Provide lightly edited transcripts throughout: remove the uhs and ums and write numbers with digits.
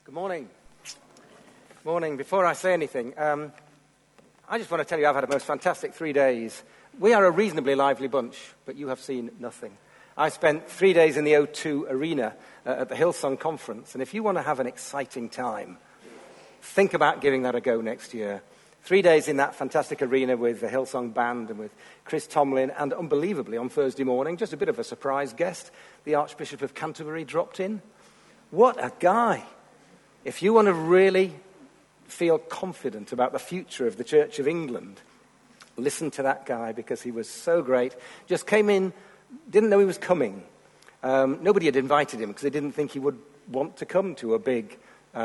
Good morning. Morning. Before I say anything, I just want to tell you I've had a most fantastic 3 days. We are a reasonably lively bunch, but you have seen nothing. I spent 3 days in the O2 Arena at the Hillsong Conference, and if you want to have an exciting time, think about giving that a go next year. 3 days in that fantastic arena with the Hillsong Band and with Chris Tomlin, and unbelievably on Thursday morning, just a bit of a surprise guest, the Archbishop of Canterbury dropped in. What a guy! If you want to really feel confident about the future of the Church of England, listen to that guy because he was so great. Just came in, didn't know he was coming. Nobody had invited him because they didn't think he would want to come to a big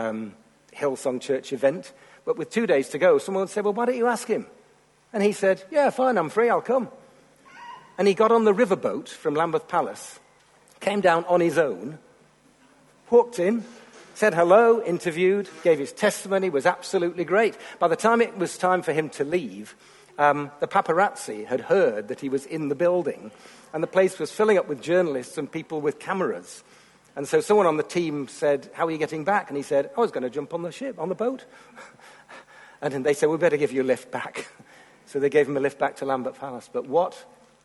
Hillsong Church event. But with 2 days to go, someone said, well, why don't you ask him? And he said, yeah, fine, I'm free, I'll come. And he got on the riverboat from Lambeth Palace, came down on his own, walked in, said hello, interviewed, gave his testimony, was absolutely great. By the time it was time for him to leave, the paparazzi had heard that he was in the building, and the place was filling up with journalists and people with cameras. And so someone on the team said, how are you getting back? And he said, I was going to jump on the ship, on the boat. And then they said, we better give you a lift back. So they gave him a lift back to Lambeth Palace. But what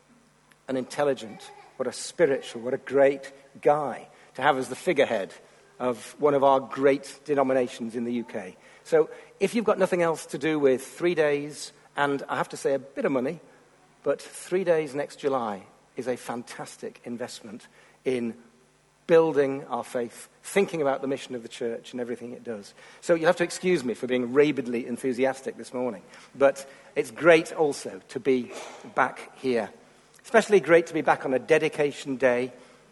an intelligent, what a spiritual, what a great guy to have as the figurehead of one of our great denominations in the UK. So if you've got nothing else to do with 3 days, and I have to say a bit of money, but 3 days next July is a fantastic investment in building our faith, thinking about the mission of the church and everything it does. So you'll have to excuse me for being rabidly enthusiastic this morning, but it's great also to be back here. Especially great to be back on a dedication day.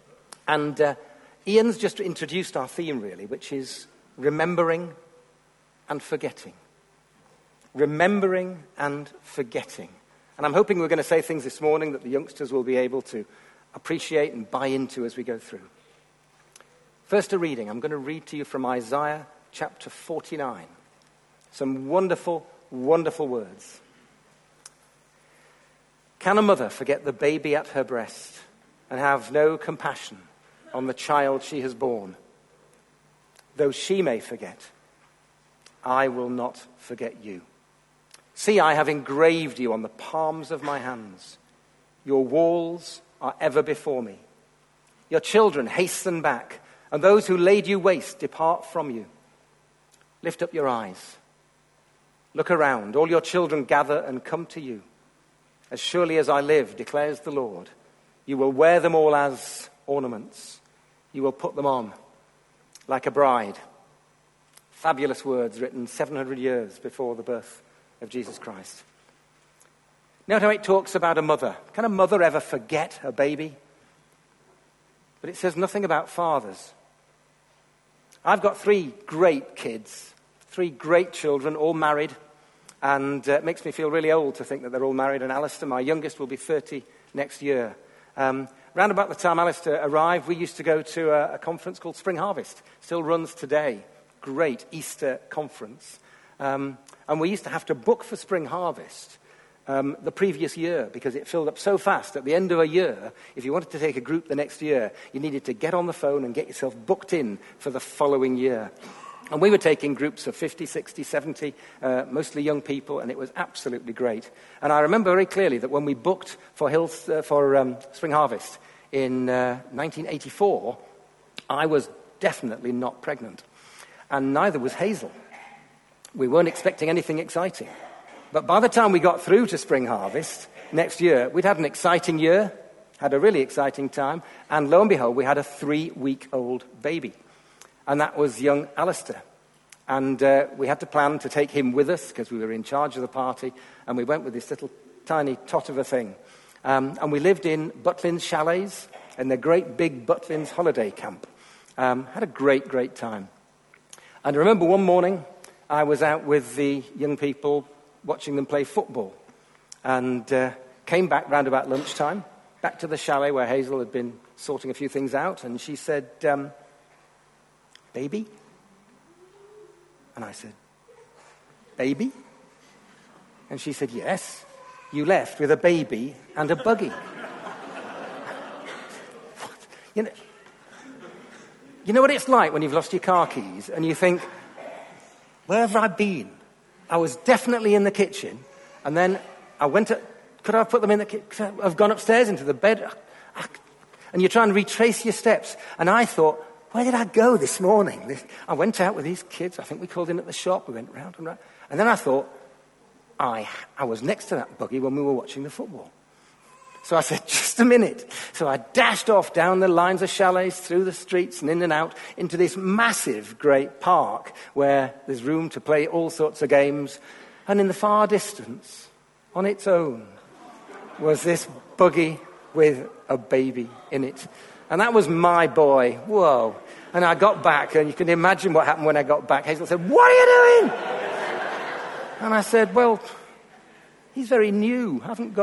And Ian's just introduced our theme, really, which is remembering and forgetting. Remembering and forgetting. And I'm hoping we're going to say things this morning that the youngsters will be able to appreciate and buy into as we go through. First, a reading. I'm going to read to you from Isaiah chapter 49. Some wonderful, wonderful words. Can a mother forget the baby at her breast and have no compassion on the child she has borne? Though she may forget, I will not forget you. See, I have engraved you on the palms of my hands. Your walls are ever before me. Your children hasten back, and those who laid you waste depart from you. Lift up your eyes. Look around. All your children gather and come to you. As surely as I live, declares the Lord, you will wear them all as ornaments. You will put them on like a bride. Fabulous words written 700 years before the birth of Jesus Christ. Note how it talks about a mother. Can a mother ever forget her baby? But it says nothing about fathers. I've got 3 great kids, 3 great children, all married, and it makes me feel really old to think that they're all married. And Alistair, my youngest, will be 30 next year. Round about the time Alistair arrived, we used to go to a conference called Spring Harvest. Still runs today. Great Easter conference. And we used to have to book for Spring Harvest the previous year because it filled up so fast. At the end of a year, if you wanted to take a group the next year, you needed to get on the phone and get yourself booked in for the following year. And we were taking groups of 50, 60, 70, mostly young people, and it was absolutely great. And I remember very clearly that when we booked for Spring Harvest in 1984, I was definitely not pregnant. And neither was Hazel. We weren't expecting anything exciting. But by the time we got through to Spring Harvest next year, we'd had an exciting year, had a really exciting time, and lo and behold, we had a 3-week-old baby. And that was young Alistair. And we had to plan to take him with us because we were in charge of the party. And we went with this little tiny tot of a thing. And we lived in Butlins Chalets in the great big Butlins holiday camp. Had a great, great time. And I remember one morning I was out with the young people watching them play football. And came back round about lunchtime, back to the chalet where Hazel had been sorting a few things out. And she said, baby? And I said, baby? And she said, yes, you left with a baby and a buggy. What? You know, You know what it's like when you've lost your car keys and you think, where have I been? I was definitely in the kitchen, and then I went to, could I have put them in the kitchen? I've gone upstairs into the bed. And you try and retrace your steps. And I thought, where did I go this morning? I went out with these kids. I think we called in at the shop. We went round and round. And then I thought, I was next to that buggy when we were watching the football. So I said, just a minute. So I dashed off down the lines of chalets, through the streets and in and out, into this massive, great park where there's room to play all sorts of games. And in the far distance, on its own, was this buggy with a baby in it. And that was my boy. Whoa. And I got back, and you can imagine what happened when I got back. Hazel said, what are you doing? And I said, well, he's very new. I haven't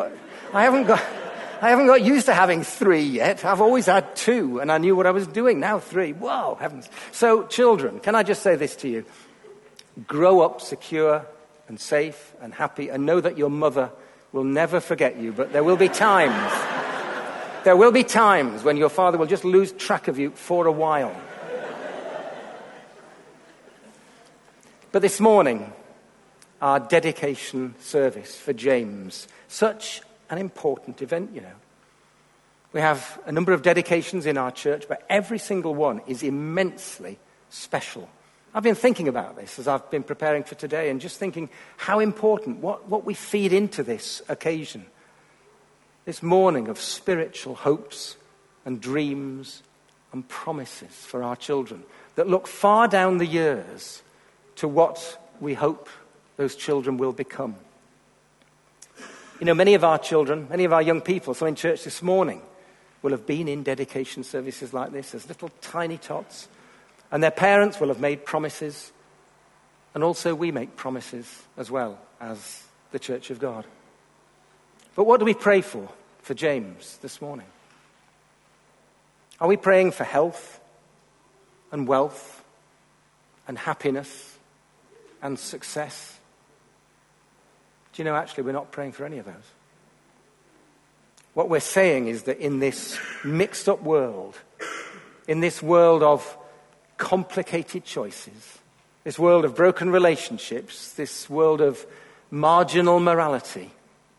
got used to having 3 yet. I've always had 2, and I knew what I was doing. Now 3. Whoa, heavens. So, children, can I just say this to you? Grow up secure and safe and happy, and know that your mother will never forget you. But there will be times. There will be times when your father will just lose track of you for a while. But this morning, our dedication service for James, such an important event, you know. We have a number of dedications in our church, but every single one is immensely special. I've been thinking about this as I've been preparing for today, and just thinking how important, what we feed into this occasion. This morning of spiritual hopes and dreams and promises for our children that look far down the years to what we hope those children will become. You know, many of our children, many of our young people, some in church this morning, will have been in dedication services like this as little tiny tots. And their parents will have made promises. And also we make promises as well as the Church of God. But what do we pray for James this morning? Are we praying for health and wealth and happiness and success? Do you know, actually, we're not praying for any of those. What we're saying is that in this mixed up world, in this world of complicated choices, this world of broken relationships, this world of marginal morality,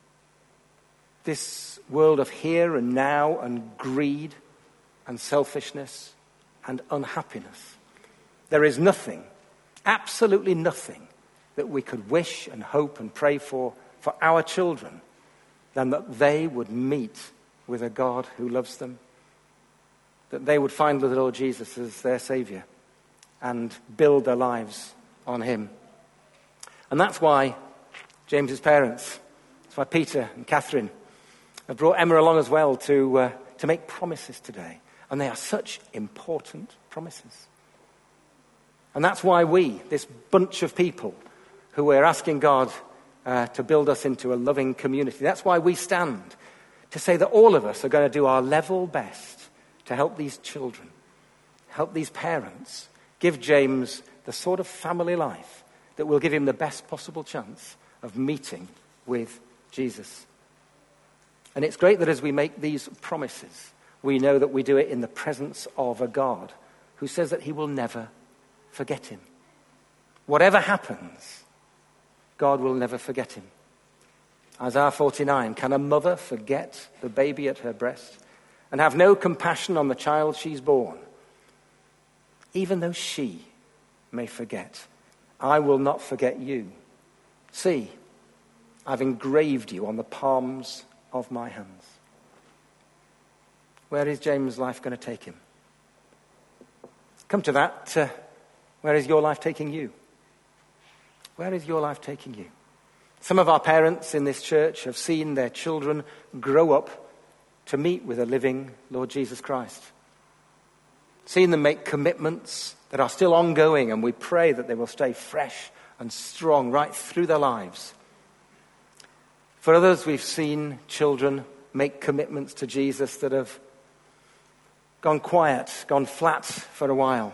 this world of here and now and greed and selfishness and unhappiness, there is nothing, absolutely nothing, that we could wish and hope and pray for our children than that they would meet with a God who loves them, that they would find the Lord Jesus as their Savior and build their lives on him. And that's why James's parents, that's why Peter and Catherine have brought Emma along as well to make promises today. And they are such important promises. And that's why we, this bunch of people who we're asking God to build us into a loving community, that's why we stand to say that all of us are going to do our level best to help these children, help these parents, give James the sort of family life that will give him the best possible chance of meeting with Jesus. And it's great that as we make these promises, we know that we do it in the presence of a God who says that he will never forget him. Whatever happens, God will never forget him. Isaiah 49, can a mother forget the baby at her breast and have no compassion on the child she's born? Even though she may forget, I will not forget you. See, I've engraved you on the palms of my hands. Where is James' life going to take him? Come to that, where is your life taking you? Where is your life taking you? Some of our parents in this church have seen their children grow up to meet with a living Lord Jesus Christ. Seen them make commitments that are still ongoing, and we pray that they will stay fresh and strong right through their lives. For others, we've seen children make commitments to Jesus that have gone quiet, gone flat for a while.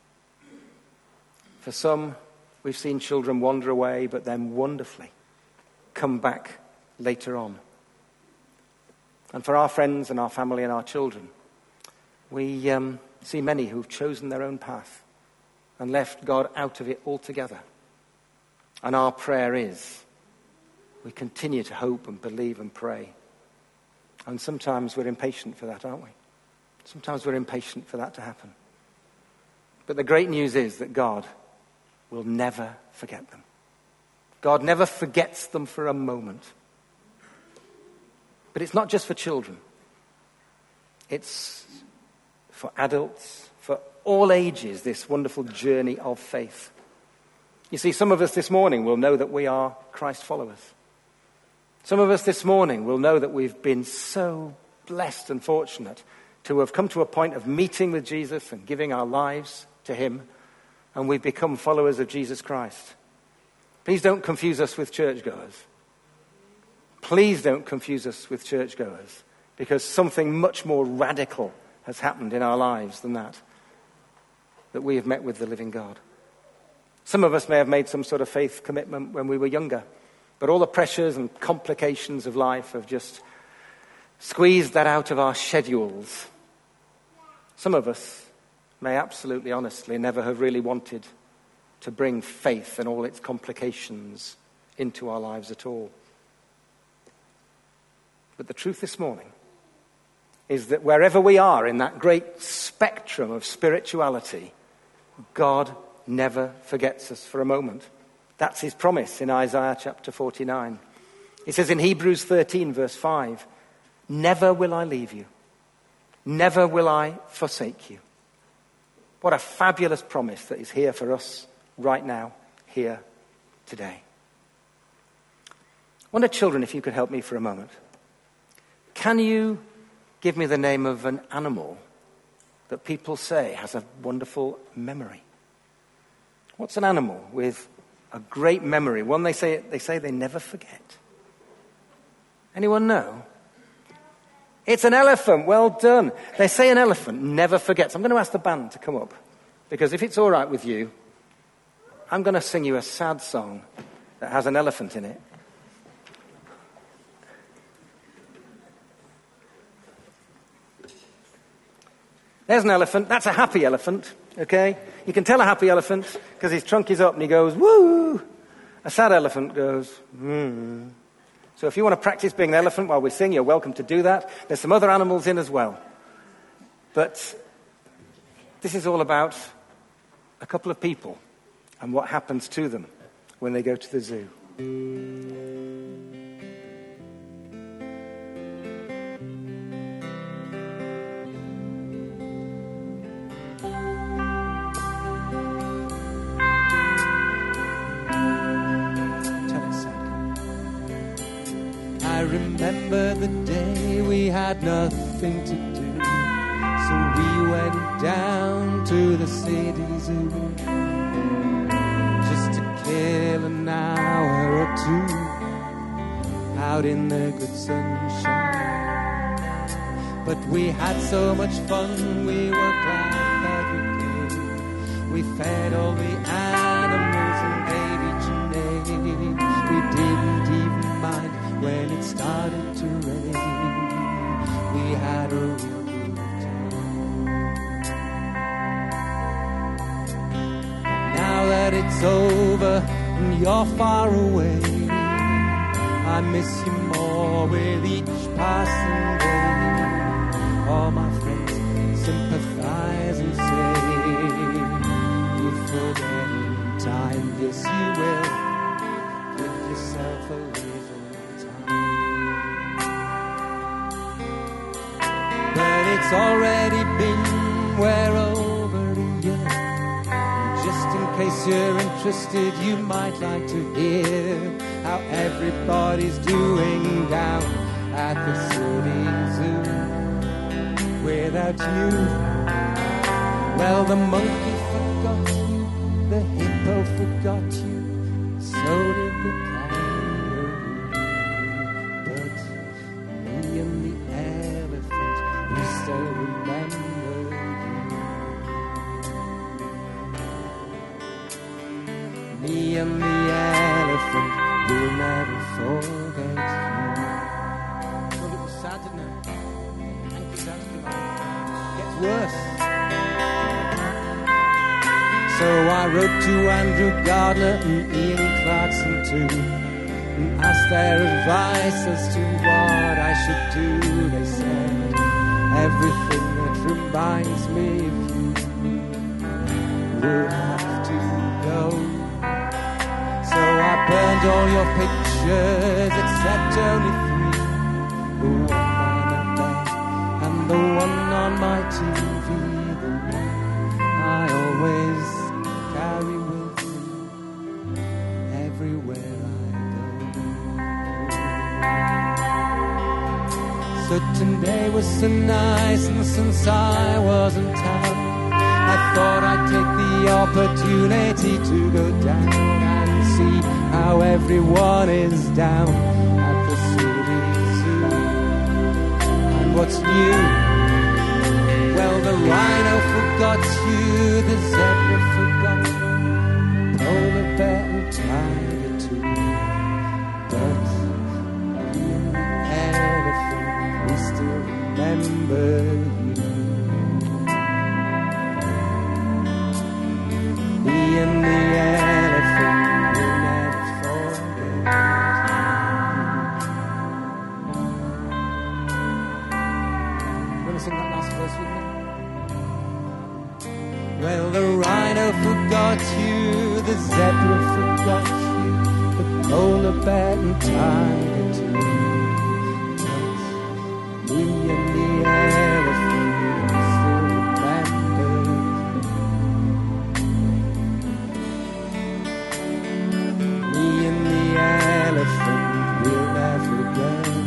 For some, we've seen children wander away, but then wonderfully come back later on. And for our friends and our family and our children, we see many who've chosen their own path and left God out of it altogether. And our prayer is, we continue to hope and believe and pray. And sometimes we're impatient for that, aren't we? Sometimes we're impatient for that to happen. But the great news is that God will never forget them. God never forgets them for a moment. But it's not just for children. It's for adults, for all ages, this wonderful journey of faith. You see, some of us this morning will know that we are Christ followers. Some of us this morning will know that we've been so blessed and fortunate to have come to a point of meeting with Jesus and giving our lives to him, and we've become followers of Jesus Christ. Please don't confuse us with churchgoers. Please don't confuse us with churchgoers, because something much more radical has happened in our lives than that we have met with the living God. Some of us may have made some sort of faith commitment when we were younger, but all the pressures and complications of life have just squeezed that out of our schedules. Some of us may absolutely honestly never have really wanted to bring faith and all its complications into our lives at all. But the truth this morning is that wherever we are in that great spectrum of spirituality, God never forgets us for a moment. That's his promise in Isaiah chapter 49. He says in Hebrews 13 verse 5, "Never will I leave you. Never will I forsake you." What a fabulous promise that is here for us right now, here, today. I wonder, children, if you could help me for a moment. Can you give me the name of an animal that people say has a wonderful memory? What's an animal with a great memory? One they say they never forget. Anyone know? It's an elephant. Well done. They say an elephant never forgets. I'm going to ask the band to come up, because if it's all right with you, I'm going to sing you a sad song that has an elephant in it. There's an elephant. That's a happy elephant, okay? You can tell a happy elephant because his trunk is up and he goes, woo! A sad elephant goes, hmm. So if you want to practice being an elephant while we sing, you're welcome to do that. There's some other animals in as well. But this is all about a couple of people and what happens to them when they go to the zoo. I remember the day we had nothing to do, so we went down to the city zoo, just to kill an hour or two out in the good sunshine. But we had so much fun, we were glad that we came. We fed all the animals and baby Janae. We didn't even mind when it started to rain. We had a real good time. Now that it's over and you're far away, I miss you more with each passing day. All my friends sympathize and say, you'll forget in time, yes you will. Give yourself a little time. But it's already been well over a year. Just in case you're interested, you might like to hear how everybody's doing down at the city zoo. Without you, well, the monkey forgot you, the hippo forgot you, so did the kangaroo. But me and the elephant, we still remember you. Me and the elephant, we'll never forget you. Well, it was sad, didn't it? Gets worse. So I wrote to Andrew Gardner and Ian Clarkson too, and asked their advice as to what I should do. They said, everything that reminds me of you will have to go. So I burned all your pictures except only 3, the one by the bed and the one on my TV, the one I always carry with me everywhere I go. So today was so nice, and since I was in town, I thought I'd take the opportunity to go down and see how everyone is down at the city zoo. And what's new? Well, the rhino forgot you, the zebra forgot you, polar bear and tiger too. But me and the elephant, we still remember you. Me and the elephant will never forget you. Want to sing that last verse with me? Well, the rhino forgot you, the zebra forgot you, the polar bear and tiger too. But me and the elephant will still remember you. Me and the elephant will never forget you.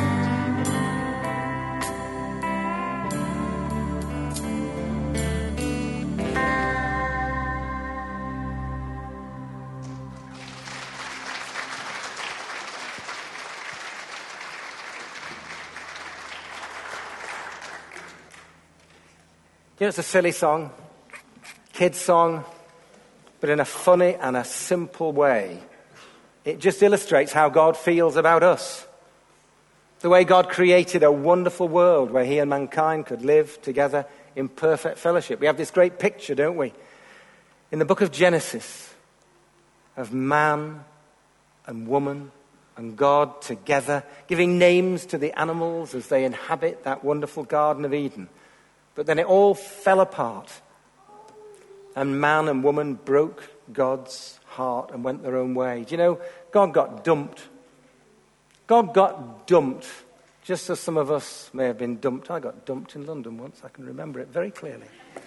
You know, it's a silly song, kid's song, but in a funny and a simple way, it just illustrates how God feels about us. The way God created a wonderful world where he and mankind could live together in perfect fellowship. We have this great picture, don't we, in the book of Genesis, of man and woman and God together, giving names to the animals as they inhabit that wonderful Garden of Eden. But then it all fell apart, and man and woman broke God's heart and went their own way. Do you know, God got dumped. God got dumped, just as some of us may have been dumped. I got dumped in London once. I can remember it very clearly.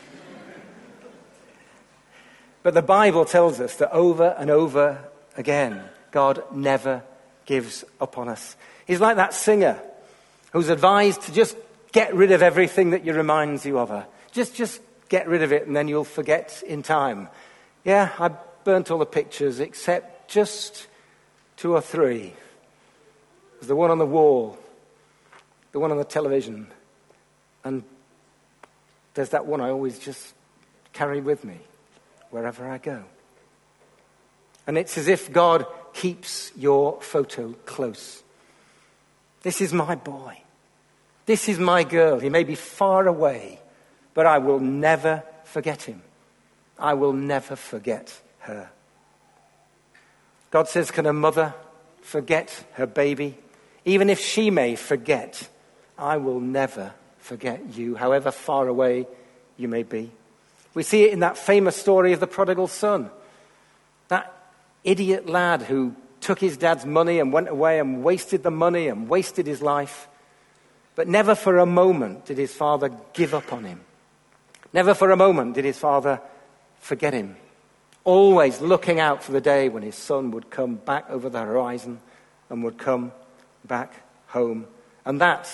But the Bible tells us that over and over again, God never gives up on us. He's like that singer who's advised to just get rid of everything that reminds you of her. Just get rid of it, and then you'll forget in time. Yeah, I burnt all the pictures except just 2 or 3. There's the one on the wall, the one on the television, and there's that one I always just carry with me wherever I go. And it's as if God keeps your photo close. This is my boy. This is my girl. He may be far away, but I will never forget him. I will never forget her. God says, can a mother forget her baby? Even if she may forget, I will never forget you, however far away you may be. We see it in that famous story of the prodigal son. That idiot lad who took his dad's money and went away and wasted the money and wasted his life. But never for a moment did his father give up on him. Never for a moment did his father forget him. Always looking out for the day when his son would come back over the horizon and would come back home. And that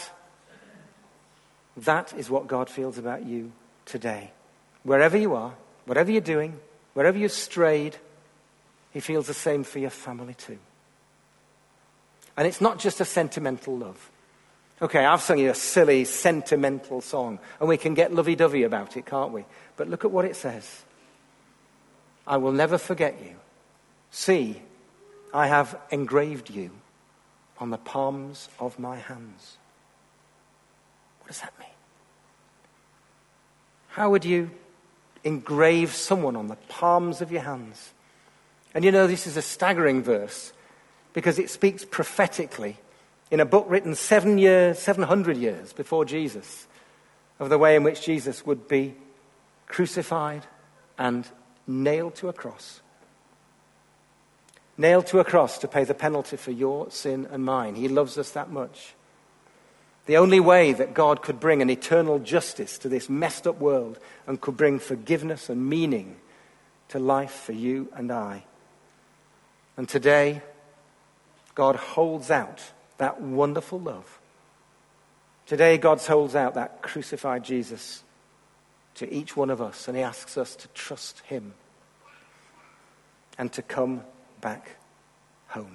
is what God feels about you today. Wherever you are, whatever you're doing, wherever you've strayed, he feels the same for your family too. And it's not just a sentimental love. Okay, I've sung you a silly, sentimental song, and we can get lovey-dovey about it, can't we? But look at what it says. I will never forget you. See, I have engraved you on the palms of my hands. What does that mean? How would you engrave someone on the palms of your hands. And you know, this is a staggering verse because it speaks prophetically in a book written 700 years before Jesus, of the way in which Jesus would be crucified and nailed to a cross. Nailed to a cross to pay the penalty for your sin and mine. He loves us that much. The only way that God could bring an eternal justice to this messed up world and could bring forgiveness and meaning to life for you and I. And today, God holds out that wonderful love. Today, God holds out that crucified Jesus to each one of us, and he asks us to trust him and to come back home.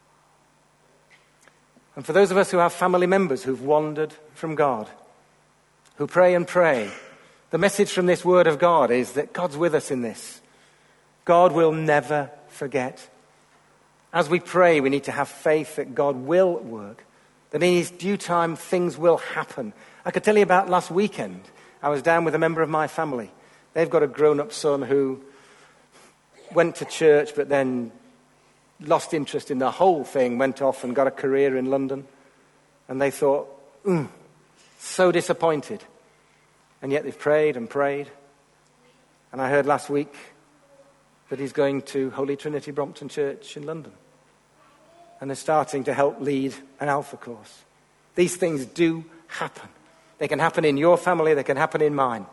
And for those of us who have family members who've wandered from God, who pray and pray, the message from this word of God is that God's with us in this. God will never forget. As we pray, we need to have faith that God will work, that in his due time things will happen. I could tell you about last weekend. I was down with a member of my family. They've got a grown-up son who went to church but then lost interest in the whole thing, went off and got a career in London. And they thought, so disappointed. And yet they've prayed and prayed. And I heard last week that he's going to Holy Trinity Brompton Church in London and is starting to help lead an Alpha course. These things do happen. They can happen in your family, they can happen in mine.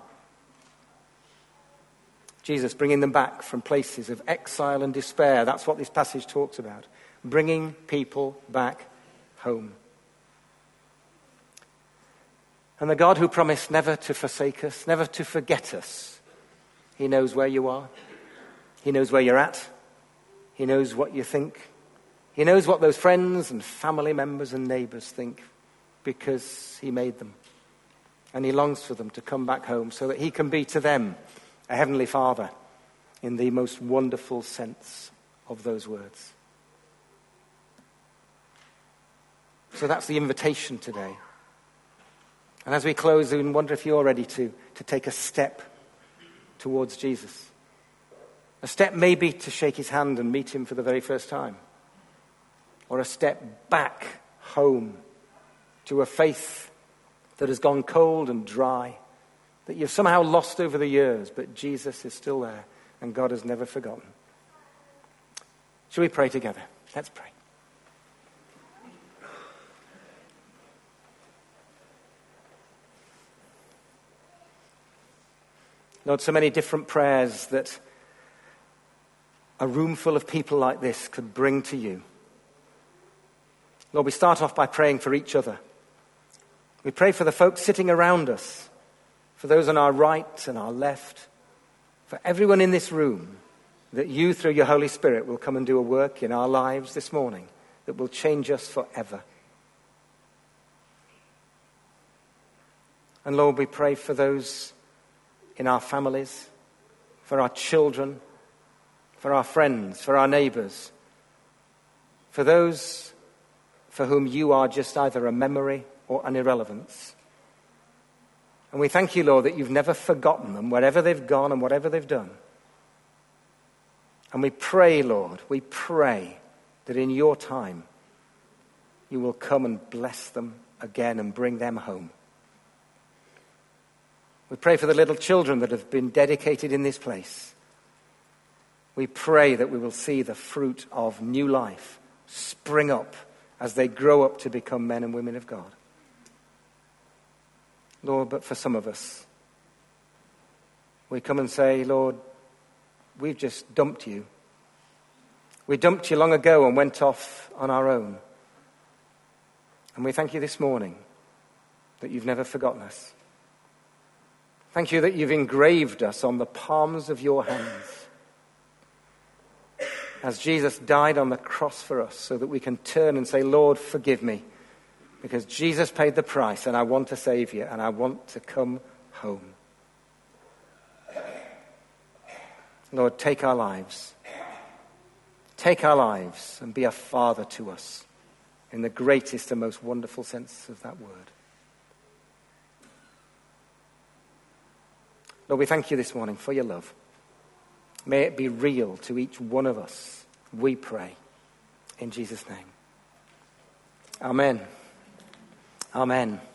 Jesus bringing them back from places of exile and despair. That's what this passage talks about. Bringing people back home. And the God who promised never to forsake us, never to forget us, he knows where you are. He knows where you're at. He knows what you think. He knows what those friends and family members and neighbors think because he made them. And he longs for them to come back home so that he can be to them a heavenly Father in the most wonderful sense of those words. So that's the invitation today. And as we close, I wonder if you're ready to take a step towards Jesus. A step maybe to shake his hand and meet him for the very first time. Or a step back home to a faith that has gone cold and dry, that you've somehow lost over the years, but Jesus is still there and God has never forgotten. Shall we pray together? Let's pray. Lord, so many different prayers that a room full of people like this could bring to you. Lord, we start off by praying for each other. We pray for the folks sitting around us, for those on our right and our left, for everyone in this room, that you, through your Holy Spirit, will come and do a work in our lives this morning that will change us forever. And Lord, we pray for those in our families, for our children, for our friends, for our neighbors, for those for whom you are just either a memory or an irrelevance. And we thank you, Lord, that you've never forgotten them, wherever they've gone and whatever they've done. And we pray, Lord, we pray that in your time you will come and bless them again and bring them home. We pray for the little children that have been dedicated in this place. We pray that we will see the fruit of new life spring up as they grow up to become men and women of God. Lord, but for some of us, we come and say, Lord, we've just dumped you. We dumped you long ago and went off on our own. And we thank you this morning that you've never forgotten us. Thank you that you've engraved us on the palms of your hands. As Jesus died on the cross for us so that we can turn and say, Lord, forgive me. Because Jesus paid the price and I want a Savior and I want to come home. Lord, take our lives. Take our lives and be a father to us in the greatest and most wonderful sense of that word. Lord, we thank you this morning for your love. May it be real to each one of us, we pray. In Jesus' name. Amen. Amen.